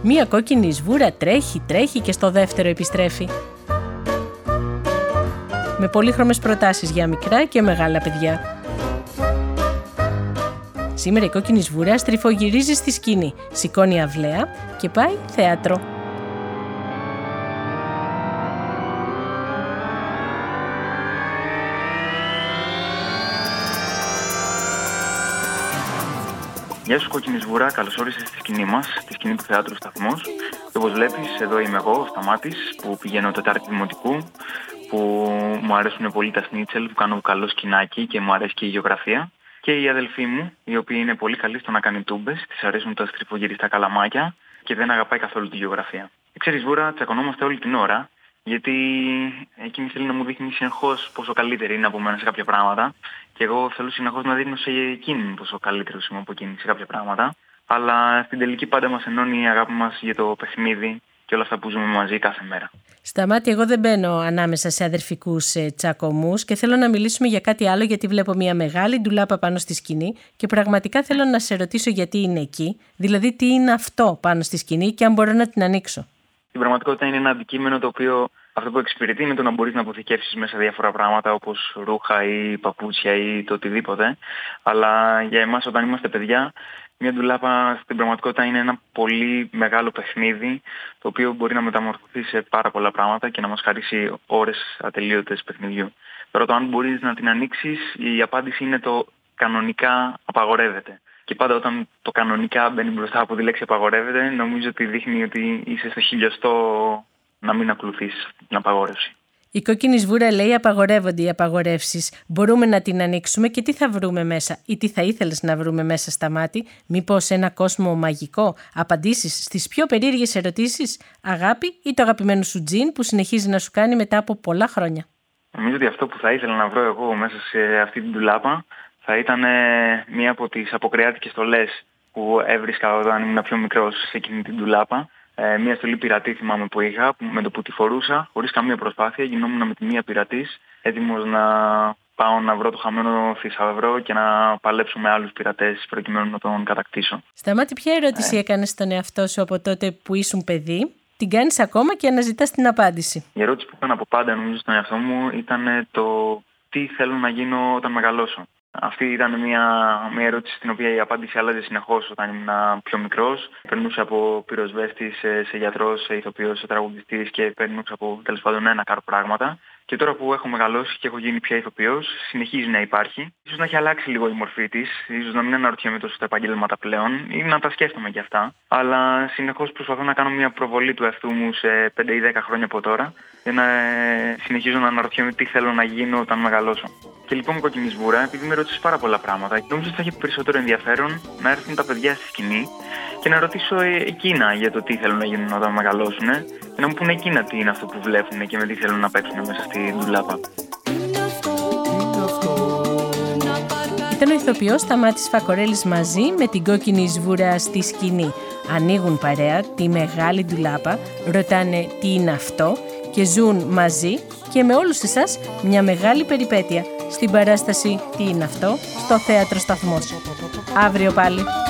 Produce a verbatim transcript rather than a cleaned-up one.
Μία κόκκινη σβούρα τρέχει, τρέχει και στο δεύτερο επιστρέφει. Με πολύχρωμες προτάσεις για μικρά και μεγάλα παιδιά. Σήμερα η κόκκινη σβούρα στριφογυρίζει στη σκηνή, σηκώνει αυλαία και πάει θέατρο. Γεια σου κόκκινη σβούρα, καλώς όρισες στη σκηνή μας, στη σκηνή του Θεάτρου Σταθμός. Και όπως βλέπεις, εδώ είμαι εγώ, ο Σταμάτης, που πηγαίνω Τετάρτη Δημοτικού, που μου αρέσουν πολύ τα σνίτσελ, που κάνω καλό σκηνάκι και μου αρέσει και η γεωγραφία. Και η αδελφή μου, η οποία είναι πολύ καλή στο να κάνει τούμπες, της αρέσουν τα στριφογυριστά καλαμάκια και δεν αγαπάει καθόλου τη γεωγραφία. Ξέρεις Βούρα, τσακωνόμαστε όλη την ώρα, γιατί εκείνη θέλει να μου δείχνει συνεχώς πόσο καλύτερη είναι από μένα σε κάποια πράγματα. Και εγώ θέλω συνεχώς να δείχνω σε εκείνη πόσο καλύτερος είμαι από εκείνη σε κάποια πράγματα. Αλλά στην τελική πάντα μας ενώνει η αγάπη μας για το παιχνίδι και όλα αυτά που ζούμε μαζί κάθε μέρα. Σταμάτη, εγώ δεν μπαίνω ανάμεσα σε αδερφικούς τσακωμούς και θέλω να μιλήσουμε για κάτι άλλο, γιατί βλέπω μια μεγάλη ντουλάπα πάνω στη σκηνή και πραγματικά θέλω να σε ρωτήσω γιατί είναι εκεί, δηλαδή τι είναι αυτό πάνω στη σκηνή και αν μπορώ να την ανοίξω. Στην πραγματικότητα είναι ένα αντικείμενο το οποίο αυτό που εξυπηρετεί είναι το να μπορείς να αποθηκεύσεις μέσα διάφορα πράγματα όπως ρούχα ή παπούτσια ή το οτιδήποτε. Αλλά για εμάς όταν είμαστε παιδιά, μια ντουλάπα στην πραγματικότητα είναι ένα πολύ μεγάλο παιχνίδι το οποίο μπορεί να μεταμορφωθεί σε πάρα πολλά πράγματα και να μας χαρίσει ώρες ατελείωτες παιχνιδιού. Τώρα το αν μπορείς να την ανοίξεις, η απάντηση είναι το κανονικά απαγορεύεται. Και πάντα όταν το κανονικά μπαίνει μπροστά από τη λέξη απαγορεύεται, νομίζω ότι δείχνει ότι είσαι στο χιλιοστό να μην ακολουθείς την απαγόρευση. Η κόκκινη σβούρα λέει απαγορεύονται οι απαγορεύσεις. Μπορούμε να την ανοίξουμε και τι θα βρούμε μέσα ή τι θα ήθελες να βρούμε μέσα, Σταμάτη? Μήπως ένα κόσμο μαγικό, απαντήσεις στις πιο περίεργες ερωτήσεις, αγάπη ή το αγαπημένο σου τζιν που συνεχίζει να σου κάνει μετά από πολλά χρόνια? Νομίζω ότι αυτό που θα ήθελα να βρω εγώ μέσα σε αυτή την ντουλάπα θα ήταν μία από τις αποκριάτικες στολές που έβρισκα όταν ήμουν πιο μικρός σε εκείνη την ντουλάπα. Ε, μία στολή πειρατή θυμάμαι που είχα, που με το που τη φορούσα, χωρίς καμία προσπάθεια, γινόμουν με τη μία πειρατής, έτοιμος να πάω να βρω το χαμένο θησαυρό και να παλέψω με άλλους πειρατές προκειμένου να τον κατακτήσω. Σταμάτη, ποια ερώτηση ε. έκανες στον εαυτό σου από τότε που ήσουν παιδί? Την κάνεις ακόμα και αναζητάς την απάντηση. Η ερώτηση που έκανα από πάντα νομίζω στον εαυτό μου ήταν το τι θέλω να γίνω όταν μεγαλώσω. Αυτή ήταν μια, μια ερώτηση στην οποία η απάντηση άλλαζε συνεχώς όταν ήμουν πιο μικρός. Περνούσα από πυροσβέστη σε, σε γιατρό, σε ηθοποιός, σε τραγουδιστής και περνούσα από τέλος πάντων ένα κάρο πράγματα. Και τώρα που έχω μεγαλώσει και έχω γίνει πια ηθοποιός, συνεχίζει να υπάρχει. Ίσως να έχει αλλάξει λίγο η μορφή της, ίσως να μην αναρωτιέμαι τόσο στα επαγγέλματα πλέον ή να τα σκέφτομαι κι αυτά. Αλλά συνεχώς προσπαθώ να κάνω μια προβολή του εαυτού μου σε πέντε ή δέκα χρόνια από τώρα για να συνεχίζω να αναρωτιέμαι τι θέλω να γίνω όταν μεγαλώσω. Και λοιπόν, κόκκινη σβούρα, επειδή με ρώτησες πάρα πολλά πράγματα, νομίζω ότι θα έχει περισσότερο ενδιαφέρον να έρθουν τα παιδιά στη σκηνή και να ρωτήσω εκείνα για το τι θέλουν να γίνουν όταν μεγαλώσουν και να μου πούνε εκείνα τι είναι αυτό που βλέπουν και με τι θέλουν να παίξουν μέσα στη ντουλάπα. Ήταν ο ηθοποιός Σταμάτης Φακορέλης μαζί με την κόκκινη σβούρα στη σκηνή. Ανοίγουν παρέα τη μεγάλη ντουλάπα, ρωτάνε τι είναι αυτό και ζουν μαζί και με όλους εσάς μια μεγάλη περιπέτεια στην παράσταση «Τι είναι αυτό» στο Θέατρο Σταθμός. Αύριο πάλι.